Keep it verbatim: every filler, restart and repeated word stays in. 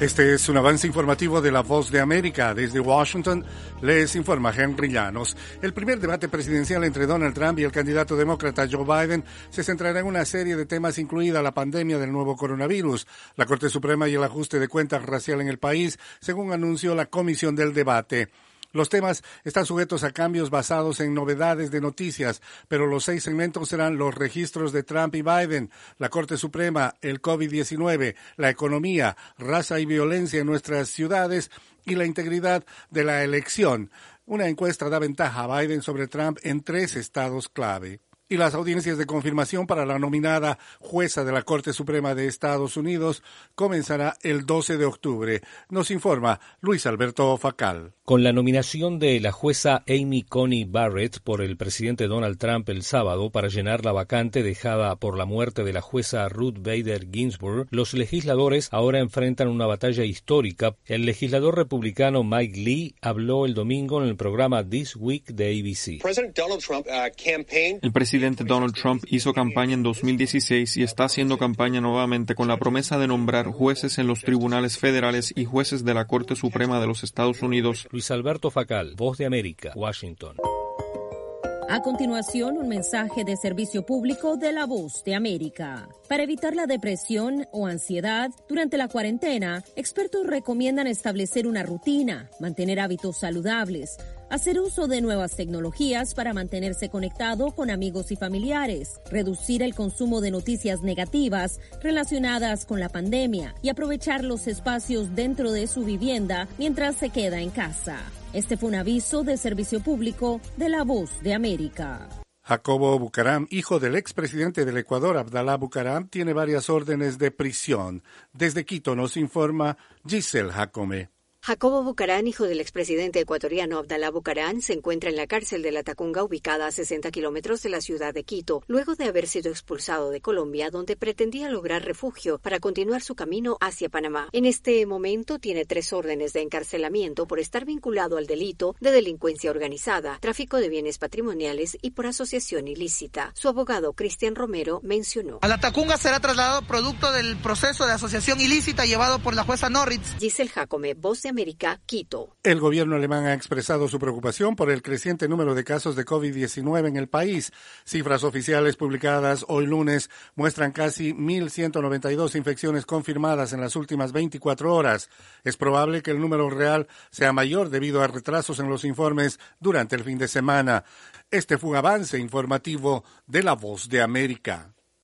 Este es un avance informativo de La Voz de América. Desde Washington les informa Henry Llanos. El primer debate presidencial entre Donald Trump y el candidato demócrata Joe Biden se centrará en una serie de temas, incluida la pandemia del nuevo coronavirus, la Corte Suprema y el ajuste de cuentas racial en el país, según anunció la comisión del debate. Los temas están sujetos a cambios basados en novedades de noticias, pero los seis segmentos serán los registros de Trump y Biden, la Corte Suprema, el COVID diecinueve, la economía, raza y violencia en nuestras ciudades y la integridad de la elección. Una encuesta da ventaja a Biden sobre Trump en tres estados clave. Y las audiencias de confirmación para la nominada jueza de la Corte Suprema de Estados Unidos comenzará el doce de octubre. Nos informa Luis Alberto Facal. Con la nominación de la jueza Amy Coney Barrett por el presidente Donald Trump el sábado para llenar la vacante dejada por la muerte de la jueza Ruth Bader Ginsburg, los legisladores ahora enfrentan una batalla histórica. El legislador republicano Mike Lee habló el domingo en el programa This Week de A B C. El presidente Donald Trump hizo campaña en dos mil dieciséis y está haciendo campaña nuevamente con la promesa de nombrar jueces en los tribunales federales y jueces de la Corte Suprema de los Estados Unidos. Luis Alberto Facal, Voz de América, Washington. A continuación, un mensaje de servicio público de La Voz de América. Para evitar la depresión o ansiedad durante la cuarentena, expertos recomiendan establecer una rutina, mantener hábitos saludables, hacer uso de nuevas tecnologías para mantenerse conectado con amigos y familiares, reducir el consumo de noticias negativas relacionadas con la pandemia y aprovechar los espacios dentro de su vivienda mientras se queda en casa. Este fue un aviso de servicio público de La Voz de América. Jacobo Bucaram, hijo del expresidente del Ecuador, Abdalá Bucaram, tiene varias órdenes de prisión. Desde Quito nos informa Giselle Jacome. Jacobo Bucaram, hijo del expresidente ecuatoriano Abdalá Bucaram, se encuentra en la cárcel de La Tacunga, ubicada a sesenta kilómetros de la ciudad de Quito, luego de haber sido expulsado de Colombia, donde pretendía lograr refugio para continuar su camino hacia Panamá. En este momento tiene tres órdenes de encarcelamiento por estar vinculado al delito de delincuencia organizada, tráfico de bienes patrimoniales y por asociación ilícita. Su abogado, Cristian Romero, mencionó: a La Tacunga será trasladado producto del proceso de asociación ilícita llevado por la jueza Norritz. Giselle Jacome, Voz de América, Quito. El gobierno alemán ha expresado su preocupación por el creciente número de casos de COVID diecinueve en el país. Cifras oficiales publicadas hoy lunes muestran casi mil ciento noventa y dos infecciones confirmadas en las últimas veinticuatro horas. Es probable que el número real sea mayor debido a retrasos en los informes durante el fin de semana. Este fue un avance informativo de La Voz de América.